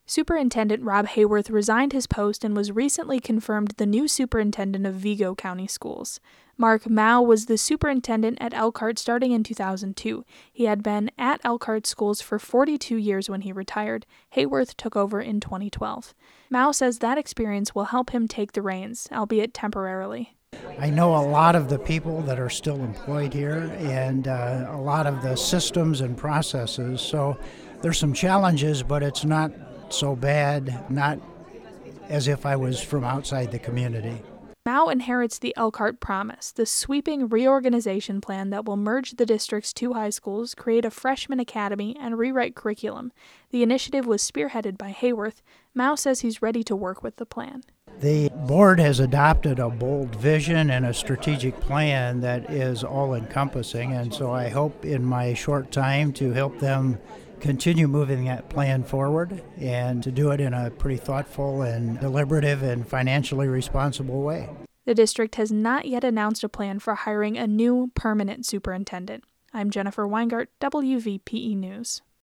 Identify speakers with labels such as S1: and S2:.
S1: Superintendent Rob Hayworth resigned his post and was recently confirmed the new superintendent of Vigo County Schools. Mark Mao was the superintendent at Elkhart starting in 2002. He had been at Elkhart Schools for 42 years when he retired. Hayworth took over in 2012. Mao says that experience will help him take the reins, albeit temporarily.
S2: I know a lot of the people that are still employed here and a lot of the systems and processes, so there's some challenges, but it's not so bad, not as if I was from outside the community.
S1: Mao inherits the Elkhart Promise, the sweeping reorganization plan that will merge the district's two high schools, create a freshman academy, and rewrite curriculum. The initiative was spearheaded by Hayworth. Mao says he's ready to work with the plan.
S2: The board has adopted a bold vision and a strategic plan that is all-encompassing, and so I hope in my short time to help them continue moving that plan forward and to do it in a pretty thoughtful and deliberative and financially responsible way.
S1: The district has not yet announced a plan for hiring a new permanent superintendent. I'm Jennifer Weingart, WVPE News.